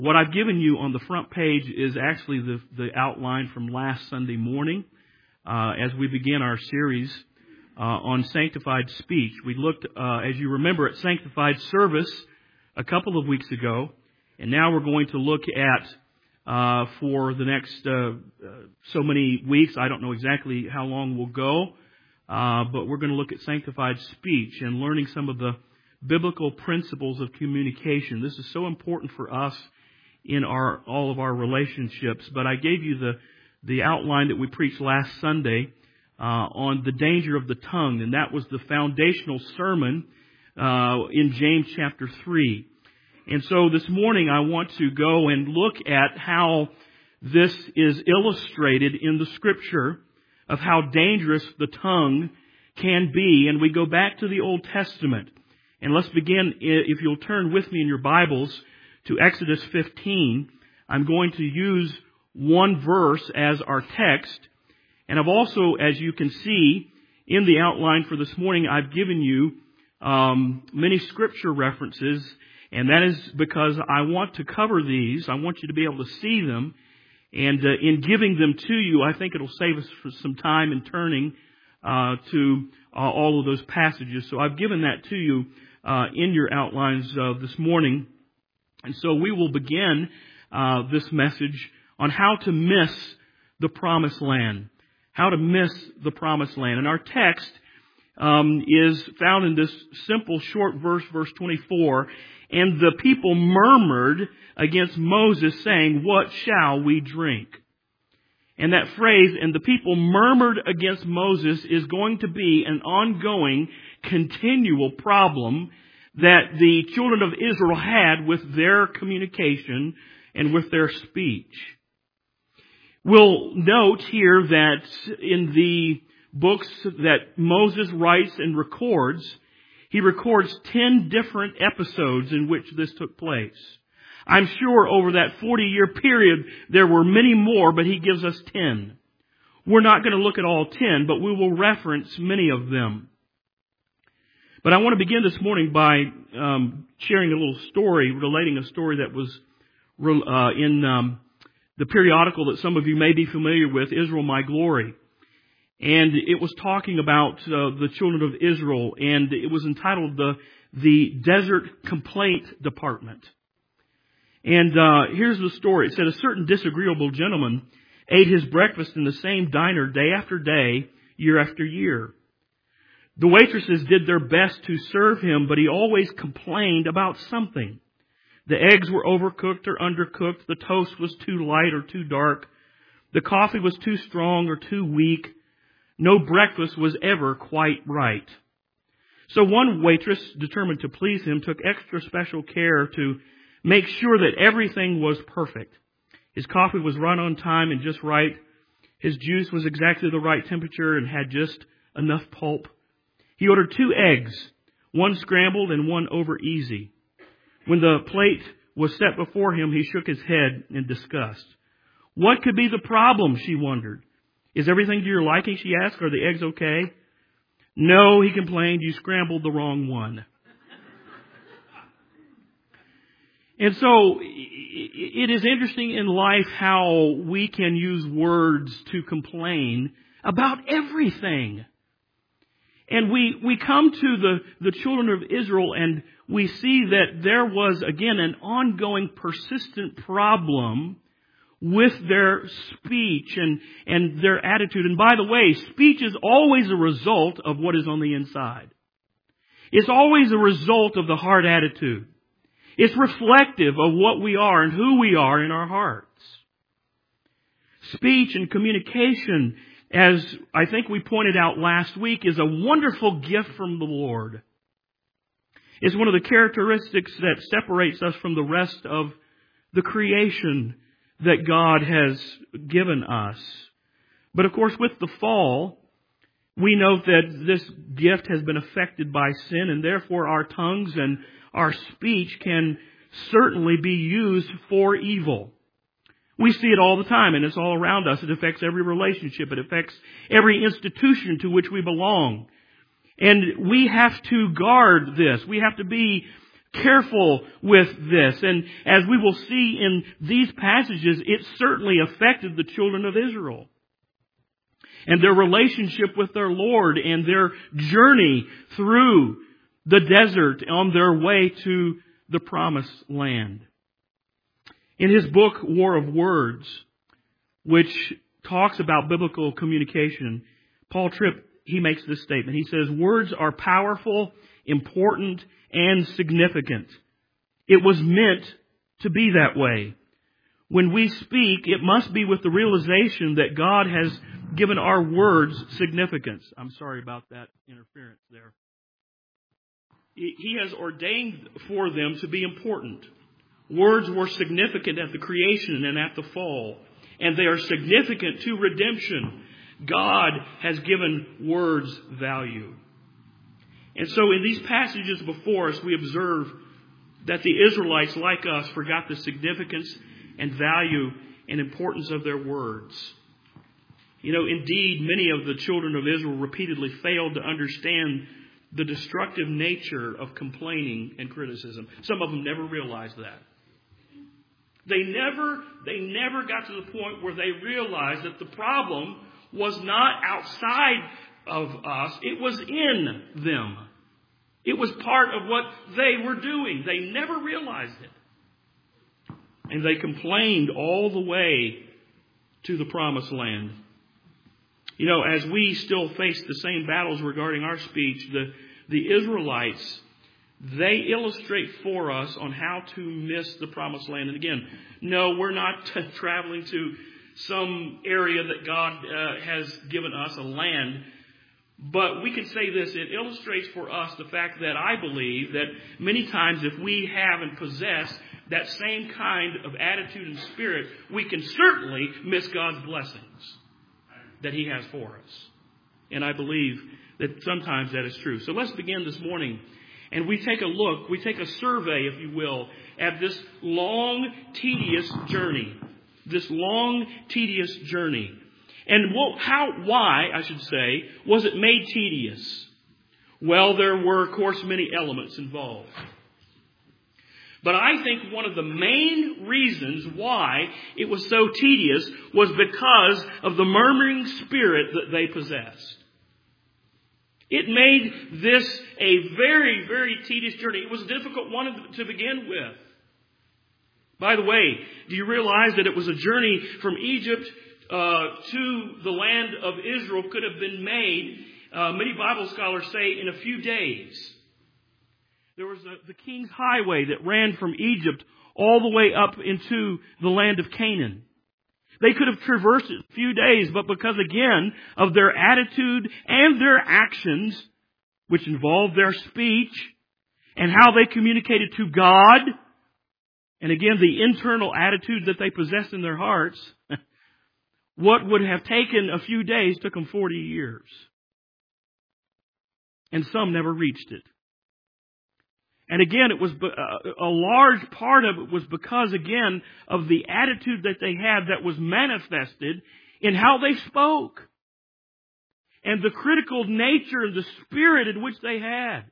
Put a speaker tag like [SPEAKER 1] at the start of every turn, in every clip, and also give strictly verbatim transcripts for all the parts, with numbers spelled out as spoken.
[SPEAKER 1] What I've given you on the front page is actually the, the outline from last Sunday morning uh, as we began our series uh, on sanctified speech. We looked, uh, as you remember, at sanctified service a couple of weeks ago, and now we're going to look at, uh, for the next uh, uh, so many weeks, I don't know exactly how long we'll go, uh, but we're going to look at sanctified speech and learning some of the biblical principles of communication. This is so important for us in our all of our relationships. But I gave you the the outline that we preached last Sunday uh, on the danger of the tongue, and that was the foundational sermon uh, in James chapter three. And so this morning I want to go and look at how this is illustrated in the Scripture of how dangerous the tongue can be. And we go back to the Old Testament. And let's begin, if you'll turn with me in your Bibles, to Exodus fifteen. I'm going to use one verse as our text. And I've also, as you can see in the outline for this morning, I've given you um, many scripture references. And that is because I want to cover these. I want you to be able to see them. And uh, in giving them to you, I think it'll save us for some time in turning uh, to uh, all of those passages. So I've given that to you uh, in your outlines uh, this morning. And so we will begin uh, this message on how to miss the promised land. How to miss the promised land. And our text um, is found in this simple short verse, verse twenty-four. And the people murmured against Moses, saying, "What shall we drink?" And that phrase, "and the people murmured against Moses," is going to be an ongoing, continual problem that the children of Israel had with their communication and with their speech. We'll note here that in the books that Moses writes and records, he records ten different episodes in which this took place. I'm sure over that forty-year period there were many more, but he gives us ten. We're not going to look at all ten, but we will reference many of them. But I want to begin this morning by um, sharing a little story, relating a story that was uh, in um, the periodical that some of you may be familiar with, Israel My Glory. And it was talking about uh, the children of Israel, and it was entitled the, the Desert Complaint Department. And uh, here's the story. It said, a certain disagreeable gentleman ate his breakfast in the same diner day after day, year after year. The waitresses did their best to serve him, but he always complained about something. The eggs were overcooked or undercooked. The toast was too light or too dark. The coffee was too strong or too weak. No breakfast was ever quite right. So one waitress, determined to please him, took extra special care to make sure that everything was perfect. His coffee was run on time and just right. His juice was exactly the right temperature and had just enough pulp. He ordered two eggs, one scrambled and one over easy. When the plate was set before him, he shook his head in disgust. What could be the problem, she wondered. Is everything to your liking, she asked. Are the eggs okay? No, he complained, you scrambled the wrong one. And so it is interesting in life how we can use words to complain about everything. And we, we come to the, the children of Israel and we see that there was, again, an ongoing, persistent problem with their speech and, and their attitude. And by the way, speech is always a result of what is on the inside. It's always a result of the heart attitude. It's reflective of what we are and who we are in our hearts. Speech and communication, as I think we pointed out last week, is a wonderful gift from the Lord. It's one of the characteristics that separates us from the rest of the creation that God has given us. But of course, with the fall, we know that this gift has been affected by sin, and therefore our tongues and our speech can certainly be used for evil. We see it all the time, and it's all around us. It affects every relationship. It affects every institution to which we belong. And we have to guard this. We have to be careful with this. And as we will see in these passages, it certainly affected the children of Israel and their relationship with their Lord and their journey through the desert on their way to the promised land. In his book, War of Words, which talks about biblical communication, Paul Tripp, he makes this statement. He says, words are powerful, important, and significant. It was meant to be that way. When we speak, it must be with the realization that God has given our words significance. I'm sorry about that interference there. He has ordained for them to be important. Words were significant at the creation and at the fall, and they are significant to redemption. God has given words value. And so in these passages before us, we observe that the Israelites, like us, forgot the significance and value and importance of their words. You know, indeed, many of the children of Israel repeatedly failed to understand the destructive nature of complaining and criticism. Some of them never realized that. They never, they never got to the point where they realized that the problem was not outside of us. It was in them. It was part of what they were doing. They never realized it. And they complained all the way to the promised land. You know, as we still face the same battles regarding our speech, the, the Israelites, they illustrate for us on how to miss the promised land. And again, no, we're not t- traveling to some area that God uh, has given us, a land. But we can say this, it illustrates for us the fact that I believe that many times if we have and possess that same kind of attitude and spirit, we can certainly miss God's blessings that He has for us. And I believe that sometimes that is true. So let's begin this morning. And we take a look, we take a survey, if you will, at this long, tedious journey. This long, tedious journey. And what, how, why, I should say, was it made tedious? Well, there were, of course, many elements involved. But I think one of the main reasons why it was so tedious was because of the murmuring spirit that they possessed. It made this a very, very tedious journey. It was a difficult one to begin with. By the way, do you realize that it was a journey from Egypt uh, to the land of Israel could have been made, uh, many Bible scholars say, in a few days. There was a, the King's Highway that ran from Egypt all the way up into the land of Canaan. They could have traversed it in a few days, but because, again, of their attitude and their actions, which involved their speech and how they communicated to God, and again, the internal attitude that they possessed in their hearts, what would have taken a few days took them forty years. And some never reached it. And again, it was a large part of it was because, again, of the attitude that they had that was manifested in how they spoke. And the critical nature and the spirit in which they had.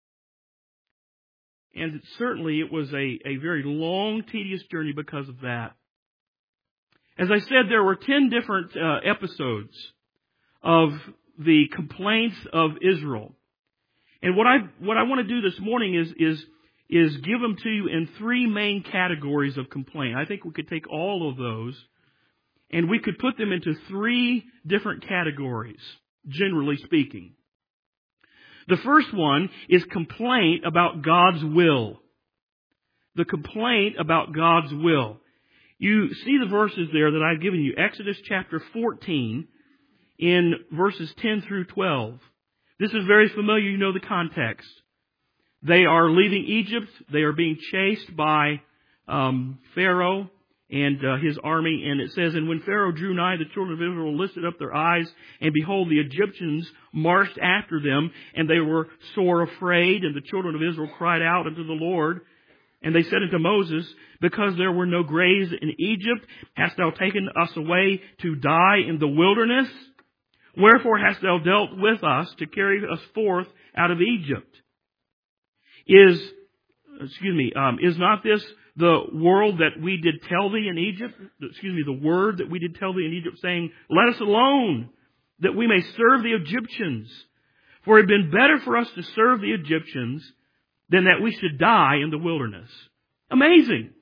[SPEAKER 1] And it, certainly it was a, a very long, tedious journey because of that. As I said, there were ten different uh, episodes of the complaints of Israel. And what I what I want to do this morning is is is give them to you in three main categories of complaint. I think we could take all of those and we could put them into three different categories, generally speaking. The first one is complaint about God's will. The complaint about God's will. You see the verses there that I've given you. Exodus chapter fourteen in verses ten through twelve. This is very familiar. You know the context. They are leaving Egypt. They are being chased by um, Pharaoh and uh, his army. And it says, and when Pharaoh drew nigh, the children of Israel lifted up their eyes, and behold, the Egyptians marched after them, and they were sore afraid. And the children of Israel cried out unto the Lord. And they said unto Moses, because there were no graves in Egypt, hast thou taken us away to die in the wilderness? Wherefore hast thou dealt with us to carry us forth out of Egypt? Is excuse me, um, is not this the world that we did tell thee in Egypt? Excuse me, the word that we did tell thee in Egypt, saying, let us alone, that we may serve the Egyptians. For it had been better for us to serve the Egyptians than that we should die in the wilderness. Amazing.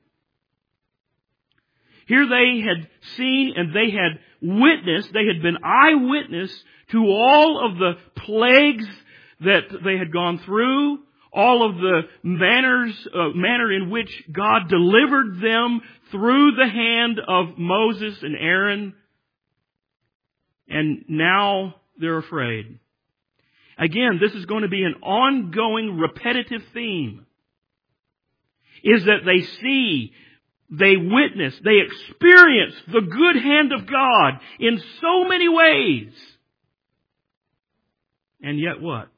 [SPEAKER 1] Here they had seen and they had witnessed, they had been eyewitness to all of the plagues that they had gone through, all of the manners, uh, manner in which God delivered them through the hand of Moses and Aaron. And now they're afraid. Again, this is going to be an ongoing, repetitive theme. Is that they see, they witness, they experience the good hand of God in so many ways. And yet what?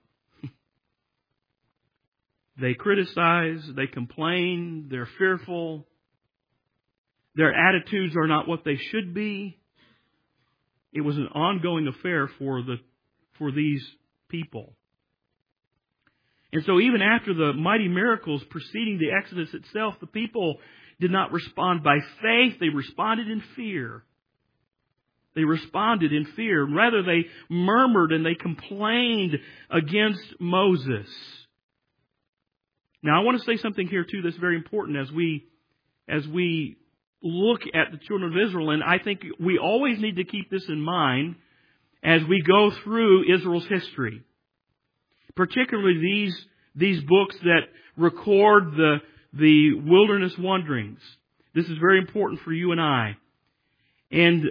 [SPEAKER 1] They criticize, they complain, they're fearful. Their attitudes are not what they should be. It was an ongoing affair for the for these people. And so even after the mighty miracles preceding the Exodus itself, the people did not respond by faith. They responded in fear. They responded in fear. Rather, they murmured and they complained against Moses. Now, I want to say something here, too, that's very important as we, as we look at the children of Israel. And I think we always need to keep this in mind as we go through Israel's history. Particularly these, these books that record the, the wilderness wanderings. This is very important for you and I. And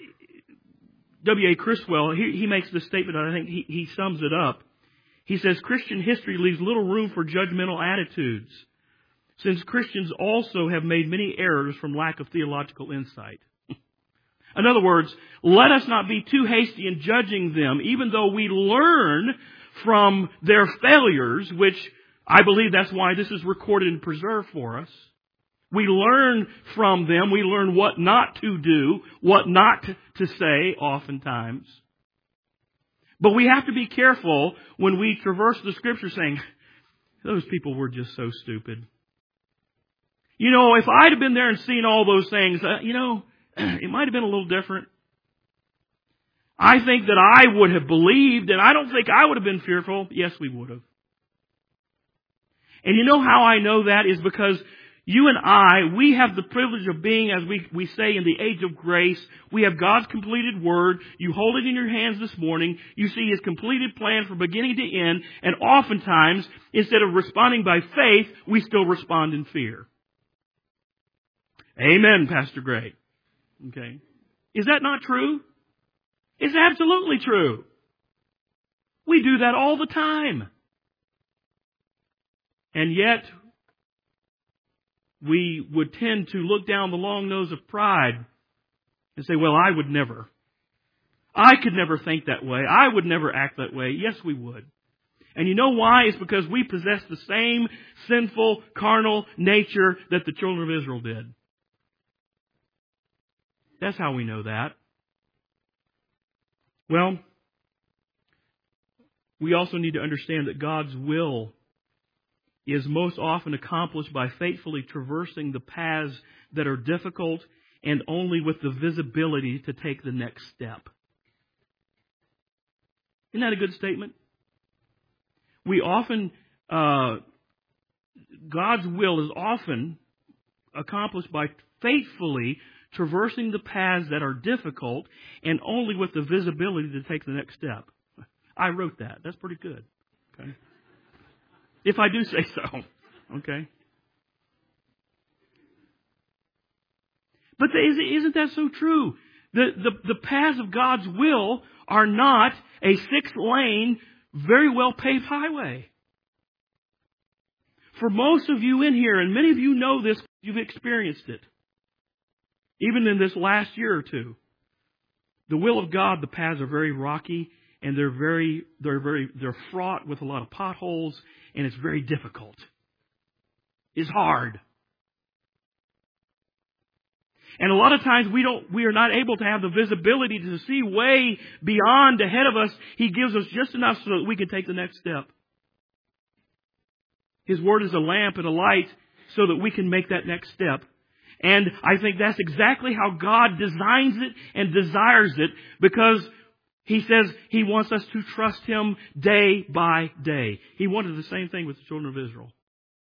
[SPEAKER 1] W A Criswell, he, he makes this statement, and I think he, he sums it up. He says, Christian history leaves little room for judgmental attitudes, since Christians also have made many errors from lack of theological insight. In other words, let us not be too hasty in judging them, even though we learn from their failures, which I believe that's why this is recorded and preserved for us. We learn from them. We learn what not to do, what not to say oftentimes. But we have to be careful when we traverse the Scripture saying, those people were just so stupid. You know, if I'd have been there and seen all those things, uh, you know, it might have been a little different. I think that I would have believed, and I don't think I would have been fearful. Yes, we would have. And you know how I know that is because you and I, we have the privilege of being, as we, we say, in the age of grace. We have God's completed Word. You hold it in your hands this morning. You see His completed plan from beginning to end. And oftentimes, instead of responding by faith, we still respond in fear. Amen, Pastor Gray. Okay. Is that not true? It's absolutely true. We do that all the time. And yet, we would tend to look down the long nose of pride and say, well, I would never. I could never think that way. I would never act that way. Yes, we would. And you know why? It's because we possess the same sinful, carnal nature that the children of Israel did. That's how we know that. Well, we also need to understand that God's will is most often accomplished by faithfully traversing the paths that are difficult and only with the visibility to take the next step. Isn't that a good statement? We often, uh, God's will is often accomplished by faithfully traversing the paths that are difficult and only with the visibility to take the next step. I wrote that. That's pretty good. Okay. If I do say so. Okay. But isn't that so true? The, the, the paths of God's will are not a six-lane, very well-paved highway. For most of you in here, and many of you know this, you've experienced it. Even in this last year or two. The will of God, the paths are very rocky, and they're very, they're very, they're fraught with a lot of potholes, and it's very difficult. It's hard. And a lot of times we don't, we are not able to have the visibility to see way beyond ahead of us. He gives us just enough so that we can take the next step. His Word is a lamp and a light so that we can make that next step. And I think that's exactly how God designs it and desires it, because He says He wants us to trust Him day by day. He wanted the same thing with the children of Israel.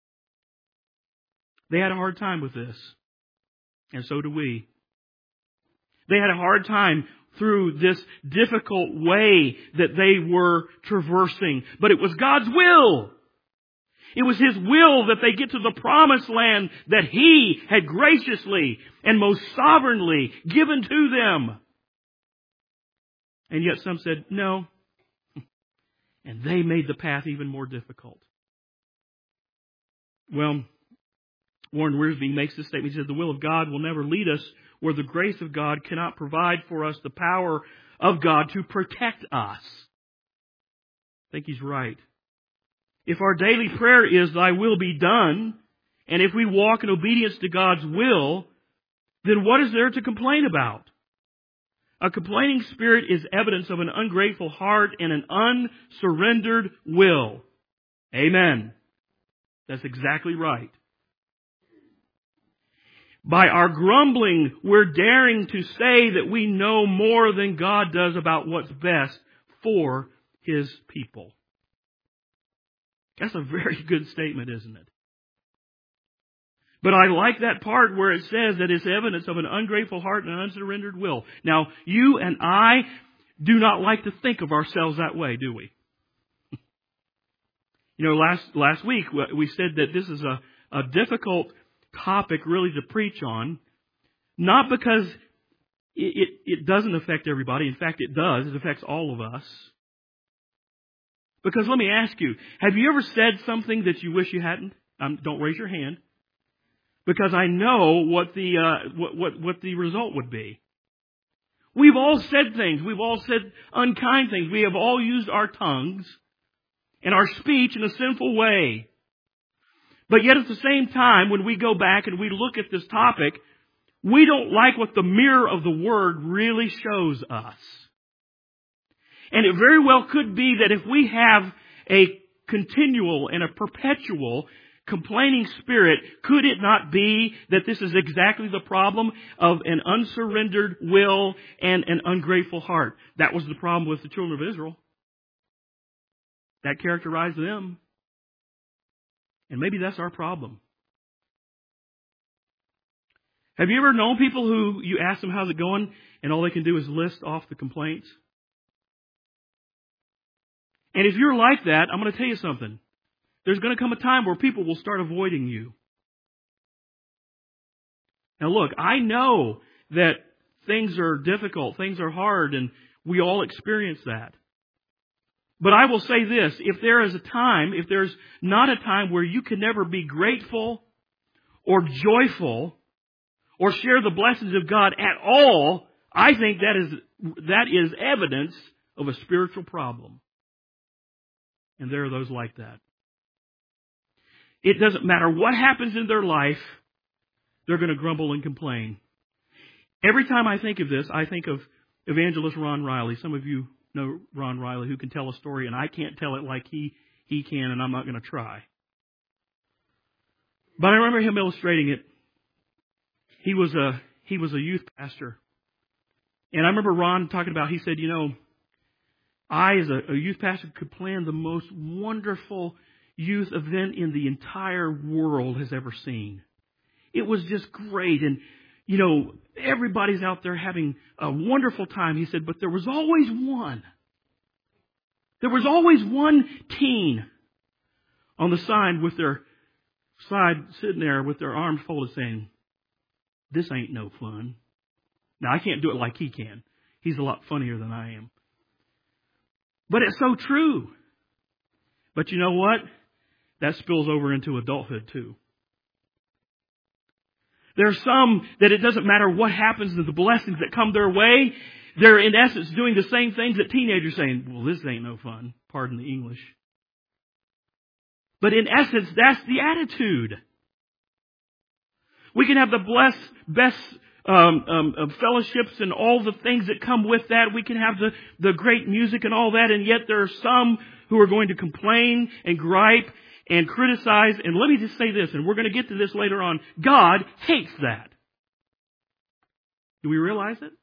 [SPEAKER 1] They had a hard time with this. And so do we. They had a hard time through this difficult way that they were traversing. But it was God's will. It was His will that they get to the promised land that He had graciously and most sovereignly given to them. And yet some said, no. And they made the path even more difficult. Well, Warren Wiersbe makes this statement. He says, the will of God will never lead us where the grace of God cannot provide for us the power of God to protect us. I think he's right. If our daily prayer is, Thy will be done, and if we walk in obedience to God's will, then what is there to complain about? A complaining spirit is evidence of an ungrateful heart and an unsurrendered will. Amen. That's exactly right. By our grumbling, we're daring to say that we know more than God does about what's best for His people. That's a very good statement, isn't it? But I like that part where it says that it's evidence of an ungrateful heart and an unsurrendered will. Now, you and I do not like to think of ourselves that way, do we? You know, last last week we said that this is a, a difficult topic really to preach on, not because it, it, it doesn't affect everybody. In fact, it does. It affects all of us. Because let me ask you, have you ever said something that you wish you hadn't? Um, don't raise your hand. Because I know what the uh, what, what what the result would be. We've all said things. We've all said unkind things. We have all used our tongues and our speech in a sinful way. But yet at the same time, when we go back and we look at this topic, we don't like what the mirror of the Word really shows us. And it very well could be that if we have a continual and a perpetual complaining spirit, could it not be that this is exactly the problem of an unsurrendered will and an ungrateful heart? That was the problem with the children of Israel. That characterized them. And maybe that's our problem. Have you ever known people who you ask them how's it going and all they can do is list off the complaints? And if you're like that, I'm going to tell you something. There's going to come a time where people will start avoiding you. Now look, I know that things are difficult, things are hard, and we all experience that. But I will say this, if there is a time, if there's not a time where you can never be grateful or joyful or share the blessings of God at all, I think that is that is evidence of a spiritual problem. And there are those like that. It doesn't matter what happens in their life, they're going to grumble and complain. Every time I think of this, I think of evangelist Ron Riley. Some of you know Ron Riley, who can tell a story, and I can't tell it like he, he can, and I'm not going to try. But I remember him illustrating it. He was a he was a youth pastor. And I remember Ron talking about, he said, you know, I, as a, a youth pastor, could plan the most wonderful youth event in the entire world has ever seen. It was just great. And, you know, everybody's out there having a wonderful time. He said, but there was always one. There was always one teen on the side with their side sitting there with their arms folded saying, this ain't no fun. Now, I can't do it like he can. He's a lot funnier than I am. But it's so true. But you know what? That spills over into adulthood too. There are some that it doesn't matter what happens to the blessings that come their way. They're in essence doing the same things that teenagers saying, well, this ain't no fun. Pardon the English. But in essence, that's the attitude. We can have the blessed, best um, um, of fellowships and all the things that come with that. We can have the, the great music and all that, and yet there are some who are going to complain and gripe and criticize. And let me just say this, and we're going to get to this later on. God hates that. Do we realize it?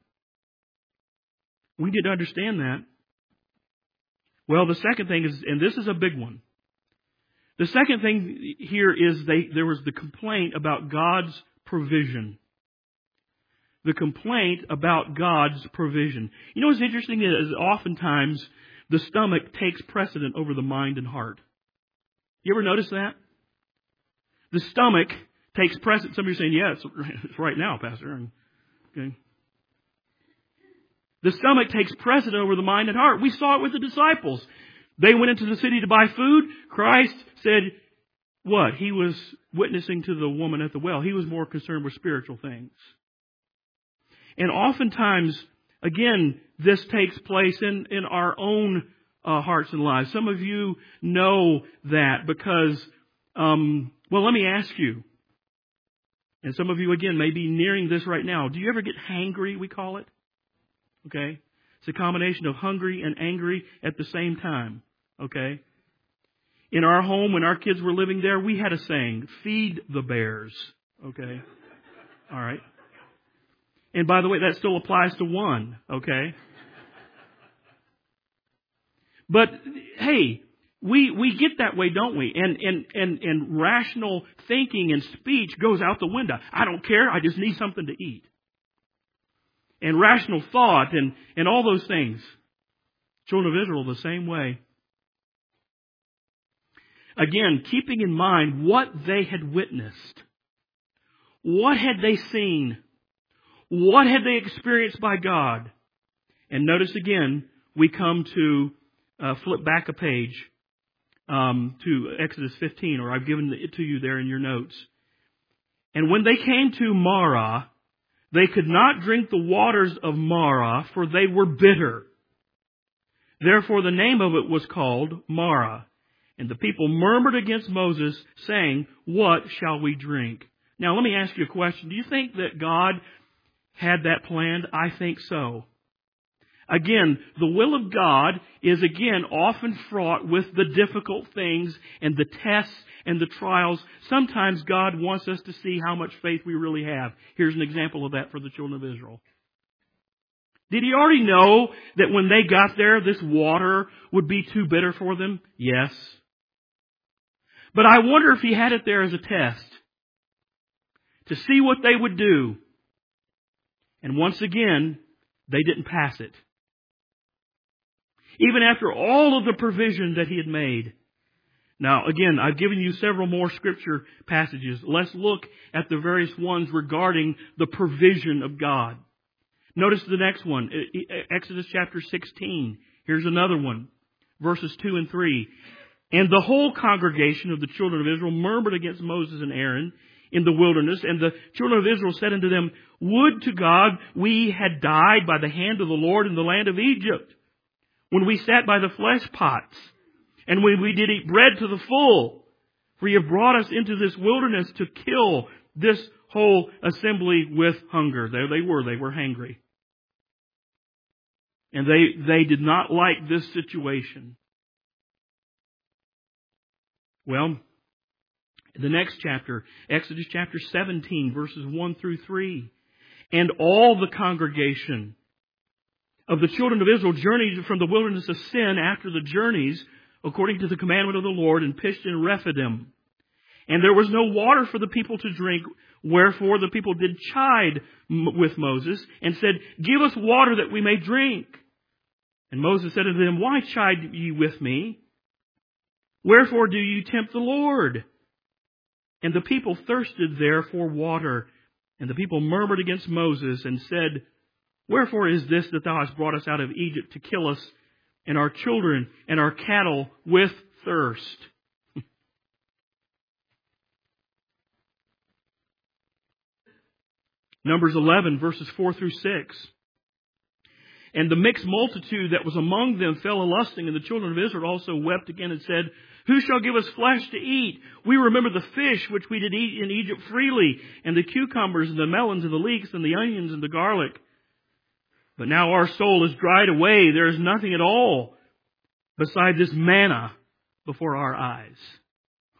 [SPEAKER 1] We need to understand that. Well, the second thing is, and this is a big one. The second thing here is they, there was the complaint about God's provision. The complaint about God's provision. You know what's interesting is oftentimes the stomach takes precedent over the mind and heart. You ever notice that? The stomach takes precedent. Some of you are saying, yeah, it's, it's right now, Pastor. Okay. The stomach takes precedent over the mind and heart. We saw it with the disciples. They went into the city to buy food. Christ said, what? He was witnessing to the woman at the well. He was more concerned with spiritual things. And oftentimes, again, this takes place in, in our own uh, hearts and lives. Some of you know that because, um, well, let me ask you. And some of you, again, may be nearing this right now. Do you ever get hangry, we call it? Okay? It's a combination of hungry and angry at the same time. Okay? In our home, when our kids were living there, we had a saying, feed the bears. Okay? All right? And by the way, that still applies to one. Okay? But, hey, we we get that way, don't we? And, and, and, and rational thinking and speech goes out the window. I don't care. I just need something to eat. And rational thought and, and all those things. Children of Israel the same way. Again, keeping in mind what they had witnessed. What had they seen? What had they experienced by God? And notice again, we come to uh, flip back a page um, to Exodus fifteen, or I've given it to you there in your notes. And when they came to Marah, they could not drink the waters of Marah, for they were bitter. Therefore the name of it was called Marah. And the people murmured against Moses, saying, what shall we drink? Now let me ask you a question. Do you think that God had that planned? I think so. Again, the will of God is again often fraught with the difficult things and the tests and the trials. Sometimes God wants us to see how much faith we really have. Here's an example of that for the children of Israel. Did he already know that when they got there, this water would be too bitter for them? Yes. But I wonder if he had it there as a test to see what they would do. And once again, they didn't pass it. Even after all of the provision that he had made. Now, again, I've given you several more scripture passages. Let's look at the various ones regarding the provision of God. Notice the next one, Exodus chapter sixteen. Here's another one, verses two and three. And the whole congregation of the children of Israel murmured against Moses and Aaron in the wilderness. And the children of Israel said unto them, would to God we had died by the hand of the Lord in the land of Egypt, when we sat by the flesh pots, and when we did eat bread to the full. For you have brought us into this wilderness to kill this whole assembly with hunger. There they were. They were hangry. And they, they did not like this situation. Well, the next chapter, Exodus chapter seventeen, verses one through three. And all the congregation of the children of Israel journeyed from the wilderness of Sin after the journeys, according to the commandment of the Lord, and pitched in Rephidim. And there was no water for the people to drink, wherefore the people did chide with Moses, and said, give us water that we may drink. And Moses said unto them, why chide ye with me? Wherefore do you tempt the Lord? And the people thirsted there for water. And the people murmured against Moses, and said, wherefore is this that thou hast brought us out of Egypt to kill us and our children and our cattle with thirst? Numbers eleven, verses four through six. And the mixed multitude that was among them fell a-lusting, and the children of Israel also wept again and said, who shall give us flesh to eat? We remember the fish which we did eat in Egypt freely, and the cucumbers and the melons and the leeks and the onions and the garlic. But now our soul is dried away. There is nothing at all beside this manna before our eyes.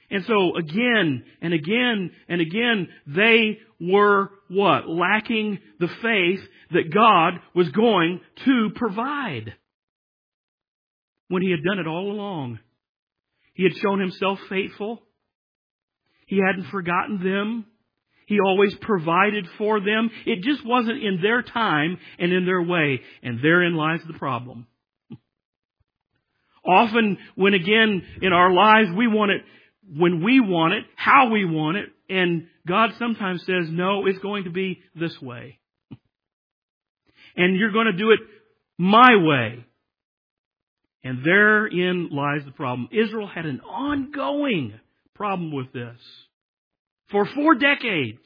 [SPEAKER 1] And so again and again and again, they were what? Lacking the faith that God was going to provide. When He had done it all along. He had shown Himself faithful. He hadn't forgotten them. He always provided for them. It just wasn't in their time and in their way. And therein lies the problem. Often, when again in our lives we want it when we want it, how we want it, and God sometimes says, no, it's going to be this way. And you're going to do it my way. And therein lies the problem. Israel had an ongoing problem with this for four decades.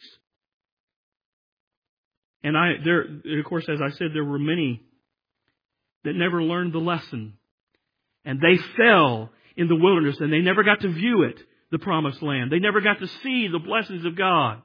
[SPEAKER 1] And I, there, of course, as I said, there were many that never learned the lesson. And they fell in the wilderness, and they never got to view it, the promised land. They never got to see the blessings of God.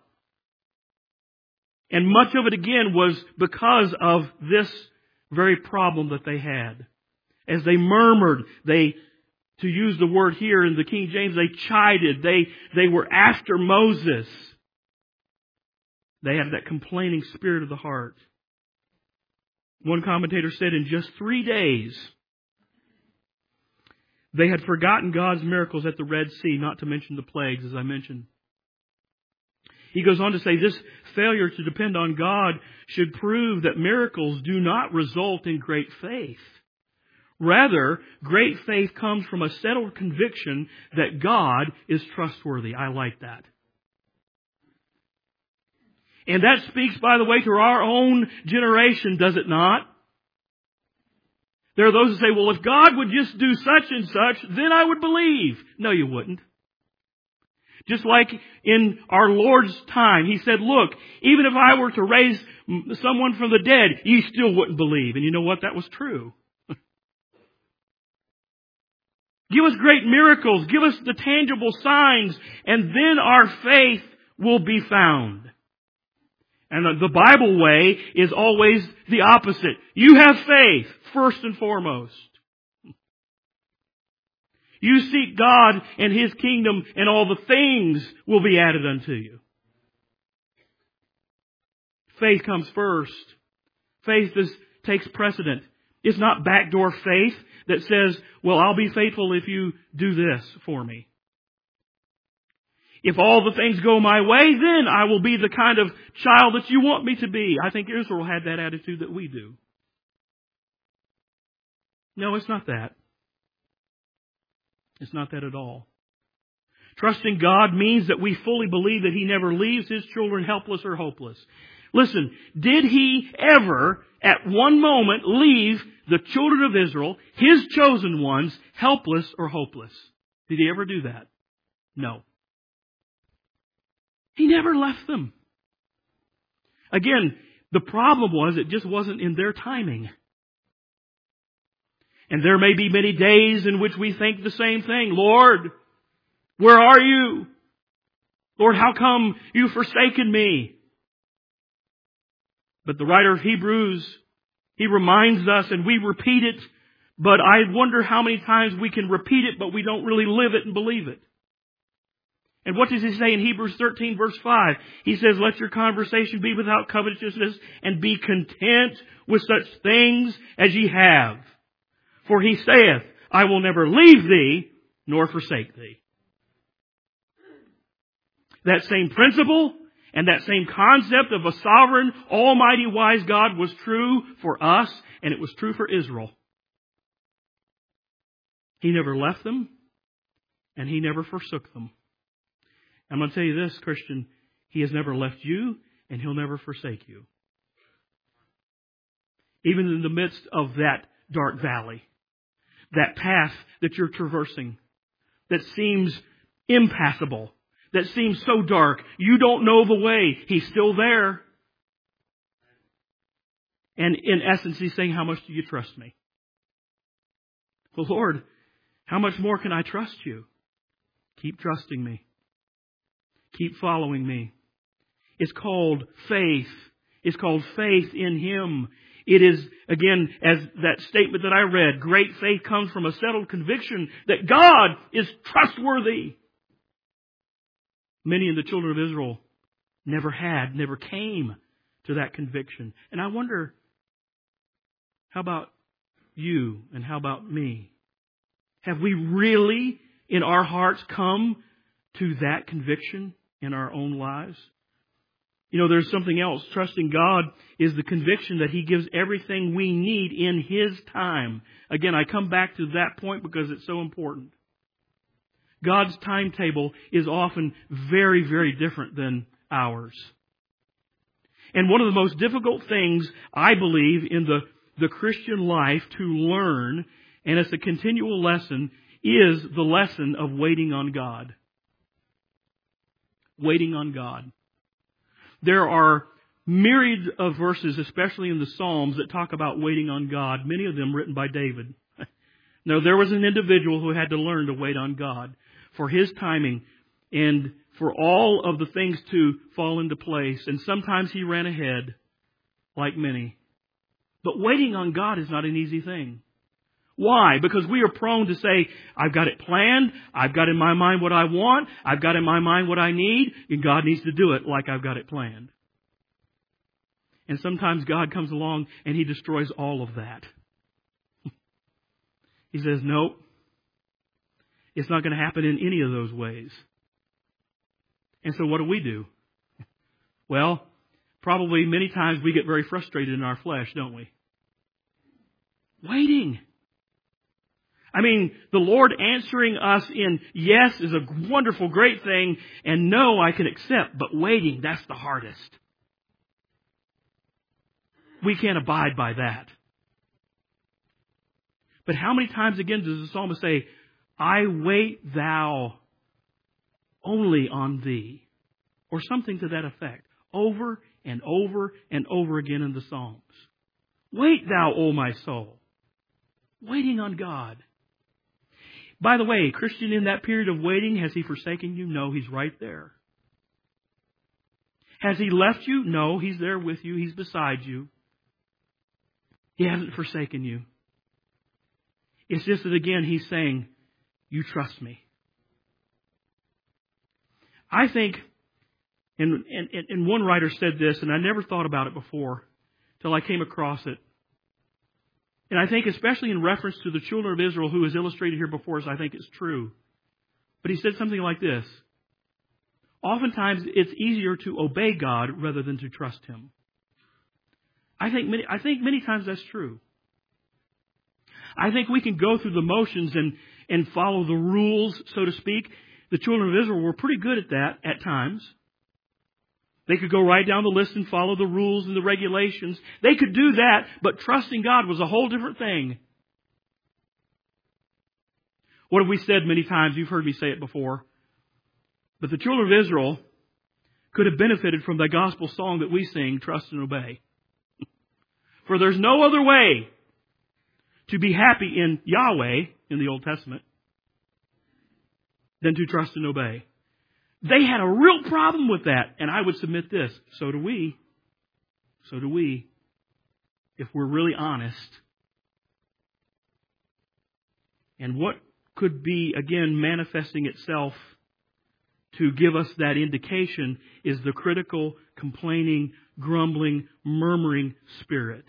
[SPEAKER 1] And much of it, again, was because of this very problem that they had. As they murmured, they, to use the word here in the King James, they chided. They, they were after Moses. They had that complaining spirit of the heart. One commentator said in just three days, they had forgotten God's miracles at the Red Sea, not to mention the plagues, as I mentioned. He goes on to say, this failure to depend on God should prove that miracles do not result in great faith. Rather, great faith comes from a settled conviction that God is trustworthy. I like that. And that speaks, by the way, to our own generation, does it not? There are those who say, well, if God would just do such and such, then I would believe. No, you wouldn't. Just like in our Lord's time, He said, look, even if I were to raise someone from the dead, ye still wouldn't believe. And you know what? That was true. Give us great miracles. Give us the tangible signs. And then our faith will be found. And the Bible way is always the opposite. You have faith, first and foremost. You seek God and His kingdom, and all the things will be added unto you. Faith comes first. Faith is, takes precedent. It's not backdoor faith that says, well, I'll be faithful if you do this for me. If all the things go my way, then I will be the kind of child that you want me to be. I think Israel had that attitude that we do. No, it's not that. It's not that at all. Trusting God means that we fully believe that He never leaves His children helpless or hopeless. Listen, did He ever, at one moment, leave the children of Israel, His chosen ones, helpless or hopeless? Did He ever do that? No. He never left them. Again, the problem was it just wasn't in their timing. And there may be many days in which we think the same thing. Lord, where are you? Lord, how come you've forsaken me? But the writer of Hebrews, he reminds us, and we repeat it, but I wonder how many times we can repeat it, but we don't really live it and believe it. And what does he say in Hebrews thirteen verse five? He says, let your conversation be without covetousness, and be content with such things as ye have. For he saith, I will never leave thee, nor forsake thee. That same principle and that same concept of a sovereign, almighty, wise God was true for us, and it was true for Israel. He never left them, and He never forsook them. I'm going to tell you this, Christian, He has never left you, and He'll never forsake you. Even in the midst of that dark valley, that path that you're traversing, that seems impassable, that seems so dark, you don't know the way, He's still there. And in essence, He's saying, how much do you trust me? Well, Lord, how much more can I trust you? Keep trusting me. Keep following me. It's called faith. It's called faith in Him. It is, again, as that statement that I read, great faith comes from a settled conviction that God is trustworthy. Many of the children of Israel never had, never came to that conviction. And I wonder, how about you and how about me? Have we really, in our hearts, come to that conviction in our own lives? You know, there's something else. Trusting God is the conviction that He gives everything we need in His time. Again, I come back to that point because it's so important. God's timetable is often very, very different than ours. And one of the most difficult things, I believe, in the, the Christian life to learn, and it's a continual lesson, is the lesson of waiting on God. Waiting on God. There are myriads of verses, especially in the Psalms, that talk about waiting on God, many of them written by David. Now, there was an individual who had to learn to wait on God for His timing and for all of the things to fall into place. And sometimes he ran ahead, like many. But waiting on God is not an easy thing. Why? Because we are prone to say, I've got it planned, I've got in my mind what I want, I've got in my mind what I need, and God needs to do it like I've got it planned. And sometimes God comes along and He destroys all of that. He says, nope, it's not going to happen in any of those ways. And so what do we do? Well, probably many times we get very frustrated in our flesh, don't we? Waiting. I mean, the Lord answering us in yes is a wonderful, great thing, and no I can accept, but waiting, that's the hardest. We can't abide by that. But how many times again does the psalmist say, I wait thou only on thee? Or something to that effect. Over and over and over again in the Psalms. Wait thou, O my soul. Waiting on God. By the way, Christian, in that period of waiting, has He forsaken you? No, He's right there. Has He left you? No, He's there with you. He's beside you. He hasn't forsaken you. It's just that, again, He's saying, you trust me. I think, and, and, and one writer said this, and I never thought about it before till I came across it. And I think especially in reference to the children of Israel, who is illustrated here before us, I think it's true. But he said something like this. Oftentimes it's easier to obey God rather than to trust Him. I think many, I think many times that's true. I think we can go through the motions and, and follow the rules, so to speak. The children of Israel were pretty good at that at times. They could go right down the list and follow the rules and the regulations. They could do that, but trusting God was a whole different thing. What have we said many times? You've heard me say it before. But the children of Israel could have benefited from the gospel song that we sing, Trust and Obey. For there's no other way to be happy in Yahweh, in the Old Testament, than to trust and obey. They had a real problem with that. And I would submit this. So do we. So do we. If we're really honest. And what could be, again, manifesting itself to give us that indication is the critical, complaining, grumbling, murmuring spirit.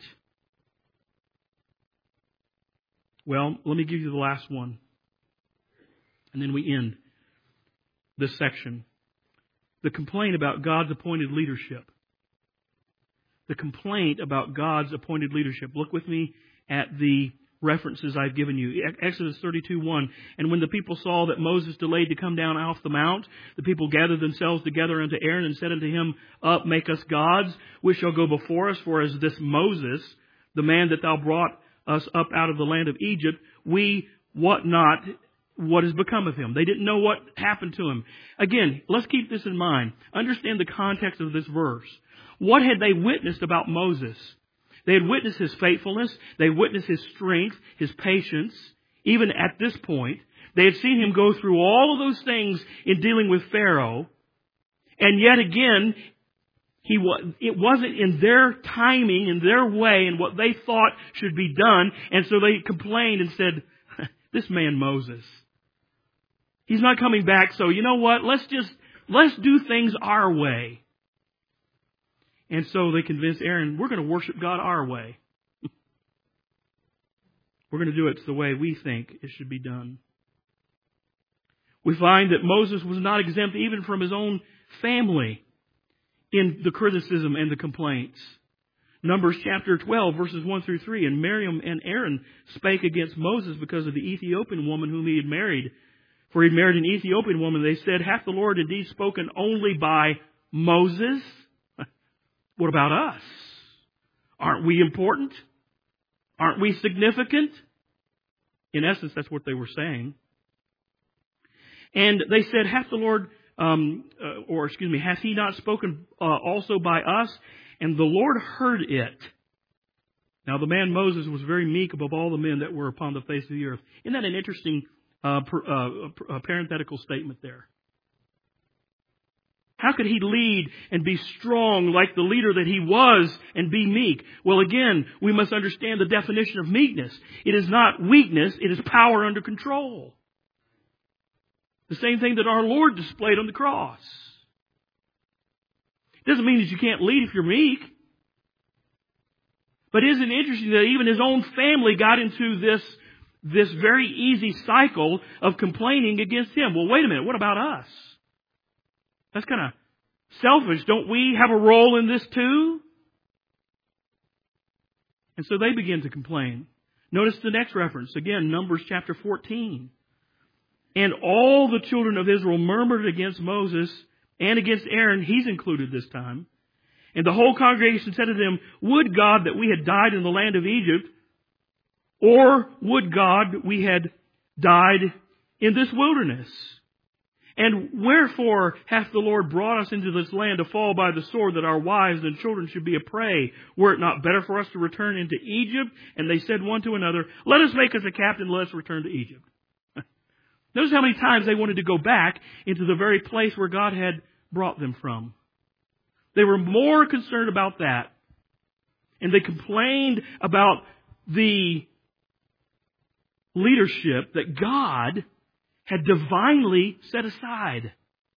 [SPEAKER 1] Well, let me give you the last one. And then we end this section. The complaint about God's appointed leadership. The complaint about God's appointed leadership. Look with me at the references I've given you. Exodus thirty-two one. And when the people saw that Moses delayed to come down off the mount, the people gathered themselves together unto Aaron and said unto him, Up, make us gods, which shall go before us. For as this Moses, the man that thou brought us up out of the land of Egypt, we wot not what has become of him. They didn't know what happened to him. Again, let's keep this in mind. Understand the context of this verse. What had they witnessed about Moses? They had witnessed his faithfulness. They had witnessed his strength, his patience. Even at this point, they had seen him go through all of those things in dealing with Pharaoh. And yet again, he was, it wasn't in their timing, in their way, and what they thought should be done. And so they complained and said, this man Moses, he's not coming back, so you know what? Let's just Let's do things our way. And so they convinced Aaron, we're going to worship God our way. We're going to do it the way we think it should be done. We find that Moses was not exempt even from his own family in the criticism and the complaints. Numbers chapter twelve, verses one through three. And Miriam and Aaron spake against Moses because of the Ethiopian woman whom he had married. For he had married an Ethiopian woman. They said, hath the Lord indeed spoken only by Moses? What about us? Aren't we important? Aren't we significant? In essence, that's what they were saying. And they said, hath the Lord, um, uh, or excuse me, hath he not spoken uh, also by us? And the Lord heard it. Now the man Moses was very meek above all the men that were upon the face of the earth. Isn't that an interesting uh, per, uh, uh, parenthetical statement there? How could he lead and be strong like the leader that he was and be meek? Well, again, we must understand the definition of meekness. It is not weakness, it is power under control. The same thing that our Lord displayed on the cross. It doesn't mean that you can't lead if you're meek. But isn't it interesting that even his own family got into this, this very easy cycle of complaining against him? Well, wait a minute, what about us? That's kind of selfish. Don't we have a role in this too? And so they begin to complain. Notice the next reference. Again, Numbers chapter fourteen. And all the children of Israel murmured against Moses and against Aaron. He's included this time. And the whole congregation said to them, would God that we had died in the land of Egypt, or would God we had died in this wilderness? And wherefore hath the Lord brought us into this land to fall by the sword, that our wives and children should be a prey? Were it not better for us to return into Egypt? And they said one to another, let us make us a captain, let us return to Egypt. Notice how many times they wanted to go back into the very place where God had brought them from. They were more concerned about that. And they complained about the leadership that God had divinely set aside.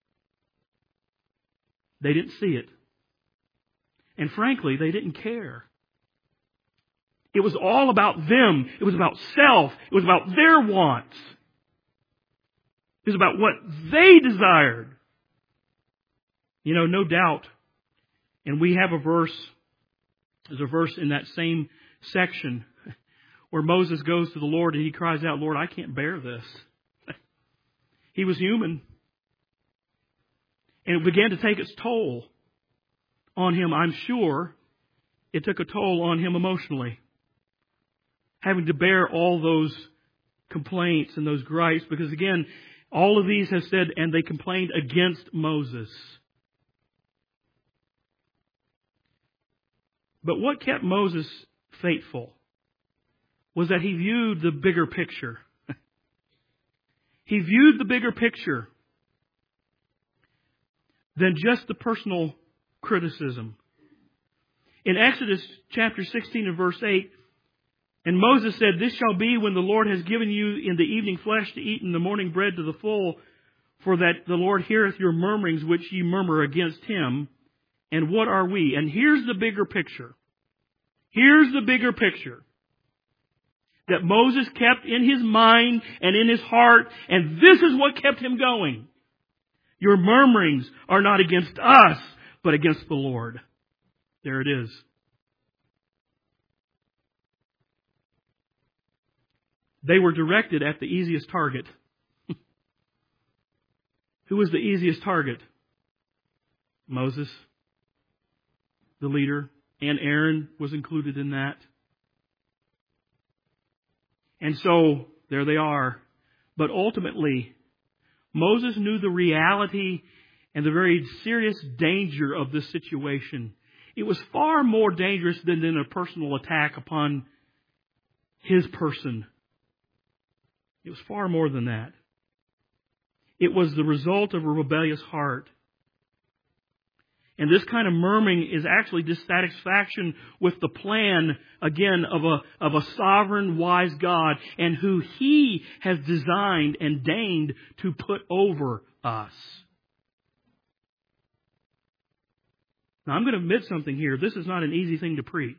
[SPEAKER 1] They didn't see it. And frankly, they didn't care. It was all about them. It was about self. It was about their wants. It was about what they desired. You know, no doubt. And we have a verse, there's a verse in that same section where Moses goes to the Lord and he cries out, Lord, I can't bear this. He was human. And it began to take its toll on him. I'm sure it took a toll on him emotionally. Having to bear all those complaints and those gripes. Because again, all of these have said, and they complained against Moses. But what kept Moses faithful was that he viewed the bigger picture. He viewed the bigger picture than just the personal criticism. In Exodus chapter sixteen and verse eight, and Moses said, this shall be when the Lord has given you in the evening flesh to eat and the morning bread to the full, for that the Lord heareth your murmurings which ye murmur against him. And what are we? And here's the bigger picture. Here's the bigger picture that Moses kept in his mind and in his heart, and this is what kept him going. Your murmurings are not against us, but against the Lord. There it is. They were directed at the easiest target. Who was the easiest target? Moses, the leader, and Aaron was included in that. And so, there they are. But ultimately, Moses knew the reality and the very serious danger of this situation. It was far more dangerous than, than a personal attack upon his person. It was far more than that. It was the result of a rebellious heart. And this kind of murmuring is actually dissatisfaction with the plan, again, of a, of a sovereign, wise God, and who He has designed and deigned to put over us. Now, I'm going to admit something here. This is not an easy thing to preach.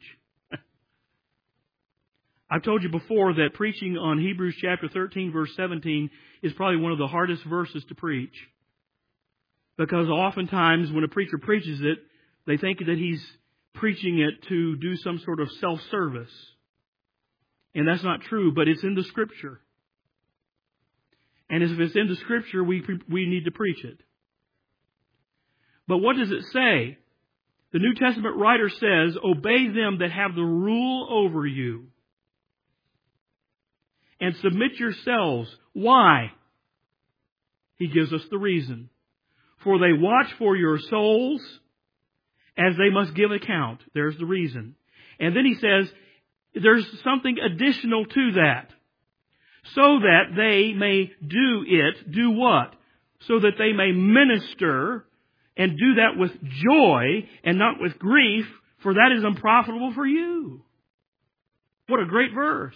[SPEAKER 1] I've told you before that preaching on Hebrews chapter thirteen, verse seventeen is probably one of the hardest verses to preach. Because oftentimes when a preacher preaches it, they think that he's preaching it to do some sort of self-service. And that's not true, but it's in the Scripture. And if it's in the Scripture, we we need to preach it. But what does it say? The New Testament writer says, obey them that have the rule over you. And submit yourselves. Why? He gives us the reason. For they watch for your souls as they must give account. There's the reason. And then he says, there's something additional to that. So that they may do it. Do what? So that they may minister and do that with joy and not with grief, for that is unprofitable for you. What a great verse.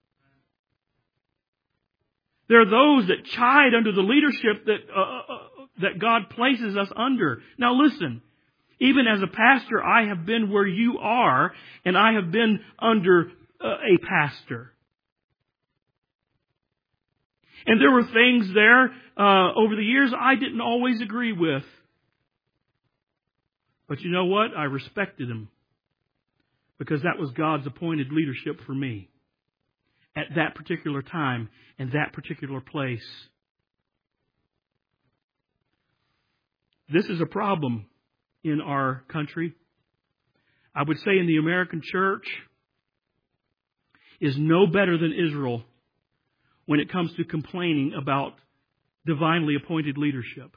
[SPEAKER 1] There are those that chide under the leadership that uh, uh, that God places us under. Now listen, even as a pastor, I have been where you are, and I have been under uh, a pastor. And there were things there uh, over the years I didn't always agree with. But you know what? I respected him because that was God's appointed leadership for me at that particular time and that particular place. This is a problem in our country. I would say in the American church is no better than Israel when it comes to complaining about divinely appointed leadership.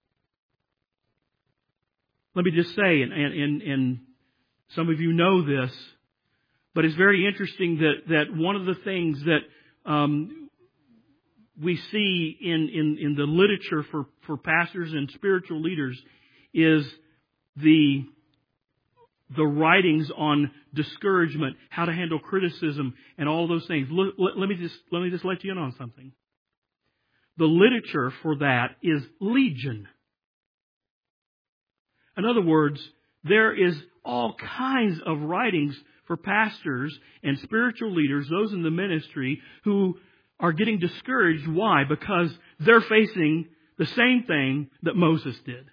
[SPEAKER 1] Let me just say, and, and, and some of you know this, but it's very interesting that, that one of the things that um, we see in, in, in the literature for, for pastors and spiritual leaders is the the writings on discouragement, how to handle criticism, and all those things. Let, let, let me just let me just let you in on something. The literature for that is legion. In other words, there is all kinds of writings for pastors and spiritual leaders, those in the ministry, who are getting discouraged. Why? Because they're facing the same thing that Moses did.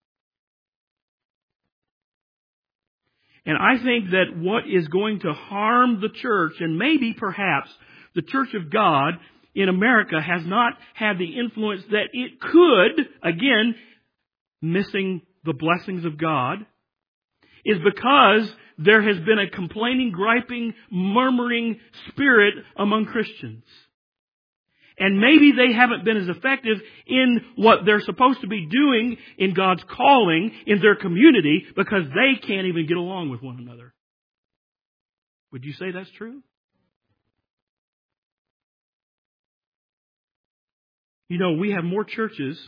[SPEAKER 1] And I think that what is going to harm the church, and maybe perhaps the Church of God in America has not had the influence that it could, again, missing the blessings of God, is because there has been a complaining, griping, murmuring spirit among Christians. And maybe they haven't been as effective in what they're supposed to be doing in God's calling in their community because they can't even get along with one another. Would you say that's true? You know, we have more churches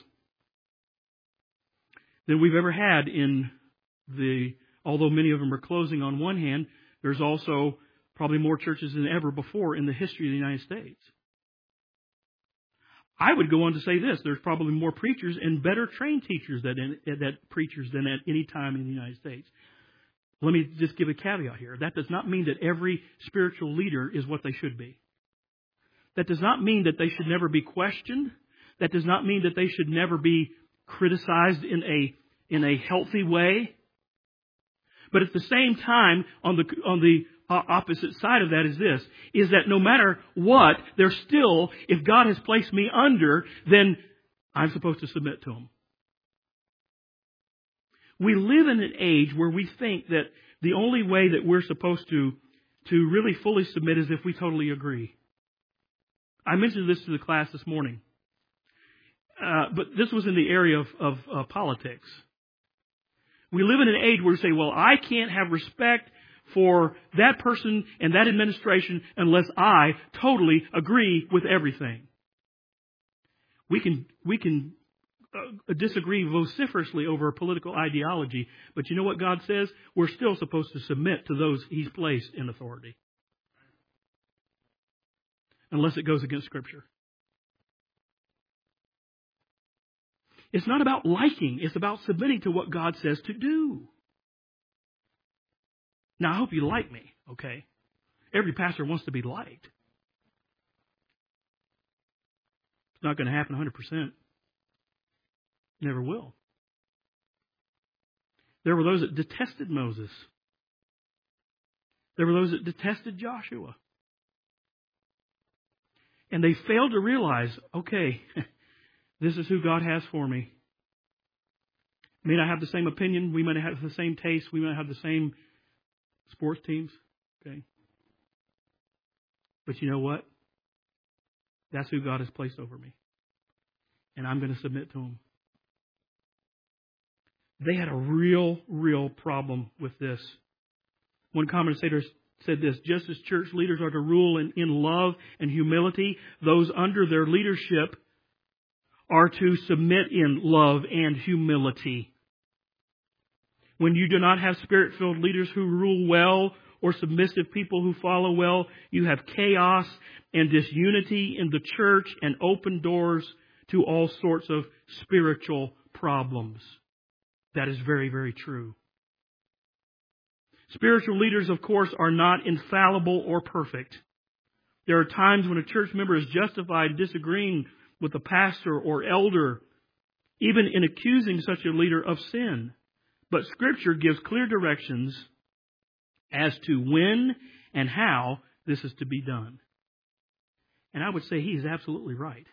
[SPEAKER 1] than we've ever had in the, although many of them are closing on one hand, there's also probably more churches than ever before in the history of the United States. I would go on to say this, there's probably more preachers and better trained teachers than, than preachers than at any time in the United States. Let me just give a caveat here. That does not mean that every spiritual leader is what they should be. That does not mean that they should never be questioned. That does not mean that they should never be criticized in a in a healthy way. But at the same time, on the on the opposite side of that is this, is that no matter what, there's still, if God has placed me under, then I'm supposed to submit to Him. We live in an age where we think that the only way that we're supposed to, to really fully submit is if we totally agree. I mentioned this to the class this morning. Uh, but this was in the area of, of uh, politics. We live in an age where we say, well, I can't have respect for that person and that administration unless I totally agree with everything. We can we can uh, disagree vociferously over a political ideology, but you know what God says? We're still supposed to submit to those He's placed in authority. Unless it goes against Scripture. It's not about liking. It's about submitting to what God says to do. Now, I hope you like me, okay? Every pastor wants to be liked. It's not going to happen one hundred percent. Never will. There were those that detested Moses. There were those that detested Joshua. And they failed to realize, okay, this is who God has for me. May not have the same opinion. We may not have the same taste. We may not have the same sports teams. Okay. But you know what? That's who God has placed over me. And I'm going to submit to Him. They had a real, real problem with this. One commentator said this: just as church leaders are to rule in, in love and humility, those under their leadership are to submit in love and humility. When you do not have Spirit-filled leaders who rule well or submissive people who follow well, you have chaos and disunity in the church and open doors to all sorts of spiritual problems. That is very, very true. Spiritual leaders, of course, are not infallible or perfect. There are times when a church member is justified disagreeing with a pastor or elder, even in accusing such a leader of sin. But Scripture gives clear directions as to when and how this is to be done. And I would say he is absolutely right.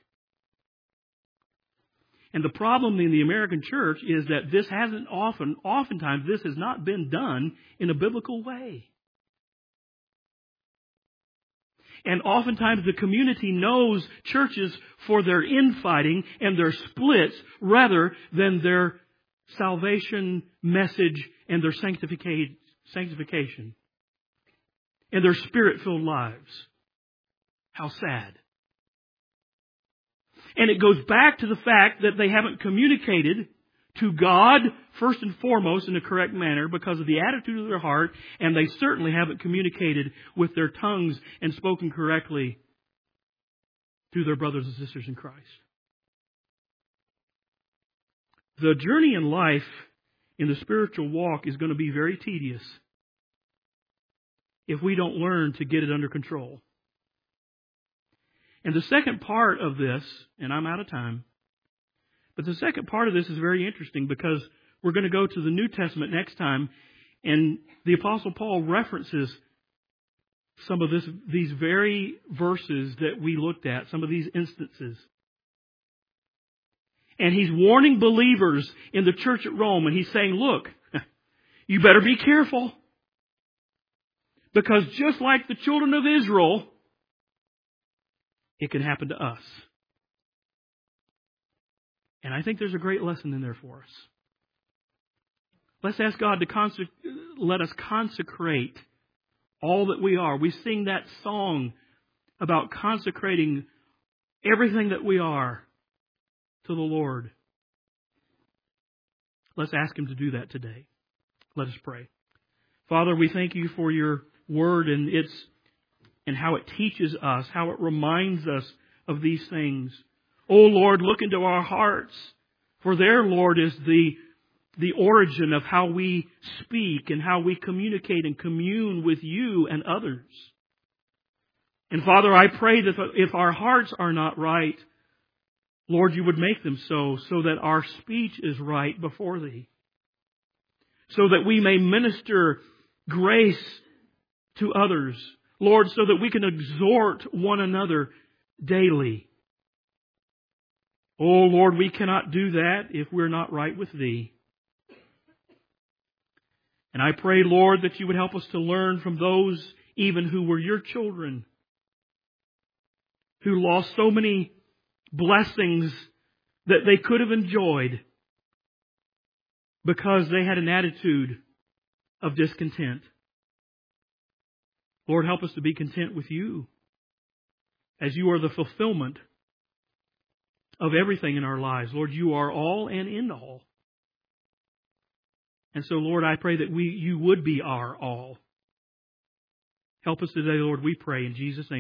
[SPEAKER 1] And the problem in the American church is that this hasn't often, oftentimes this has not been done in a biblical way. And oftentimes the community knows churches for their infighting and their splits rather than their salvation message and their sanctification and their Spirit-filled lives. How sad. And it goes back to the fact that they haven't communicated to God, first and foremost, in a correct manner because of the attitude of their heart, and they certainly haven't communicated with their tongues and spoken correctly to their brothers and sisters in Christ. The journey in life, in the spiritual walk, is going to be very tedious if we don't learn to get it under control. And the second part of this, and I'm out of time, but the second part of this is very interesting because we're going to go to the New Testament next time, and the Apostle Paul references some of this, these very verses that we looked at, some of these instances. And he's warning believers in the church at Rome, and he's saying, look, you better be careful, because just like the children of Israel, it can happen to us. And I think there's a great lesson in there for us. Let's ask God to consec- let us consecrate all that we are. We sing that song about consecrating everything that we are to the Lord. Let's ask Him to do that today. Let us pray. Father, we thank You for Your Word and its and how it teaches us, how it reminds us of these things. Oh Lord, look into our hearts. For there, Lord, is the, the origin of how we speak and how we communicate and commune with You and others. And Father, I pray that if our hearts are not right, Lord, You would make them so, so that our speech is right before Thee. So that we may minister grace to others. Lord, so that we can exhort one another daily. Oh, Lord, we cannot do that if we're not right with Thee. And I pray, Lord, that You would help us to learn from those even who were Your children, who lost so many blessings that they could have enjoyed because they had an attitude of discontent. Lord, help us to be content with You as You are the fulfillment of everything in our lives. Lord, You are all and in all. And so, Lord, I pray that we You would be our all. Help us today, Lord, we pray in Jesus' name.